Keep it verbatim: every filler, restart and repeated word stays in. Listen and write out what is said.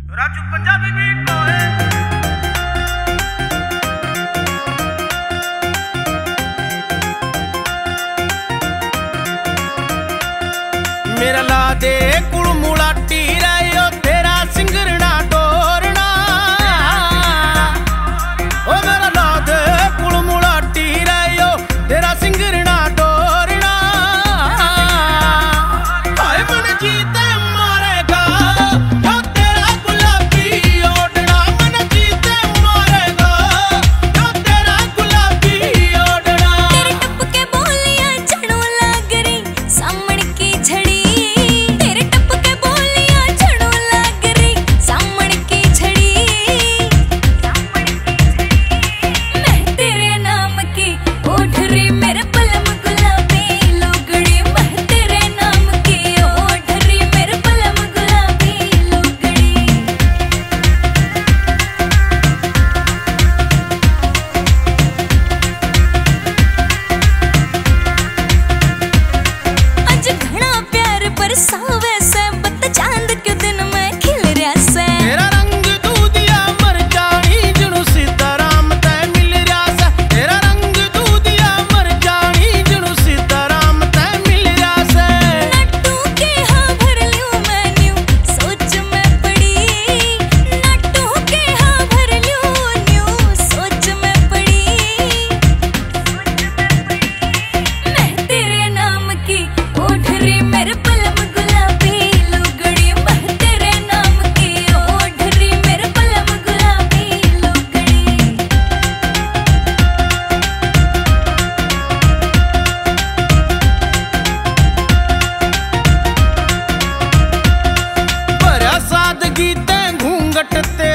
Raju Punjabi beat होए मेरा ला दे कुल मुलाटी रहो तेरा सिंगरना डोरना ओ मेरा ला दे कुल मुलाटी रहो तेरा सिंगरना डोरना हाय मन जीते मारेगा जो तेरा गुलाबी ओढ़ना मन जीते मारेगा जो तेरा गुलाबी ओढ़ना तेरे टप के बोलियां झड़ों लाग रही सामण की झड़ी घूंघट ते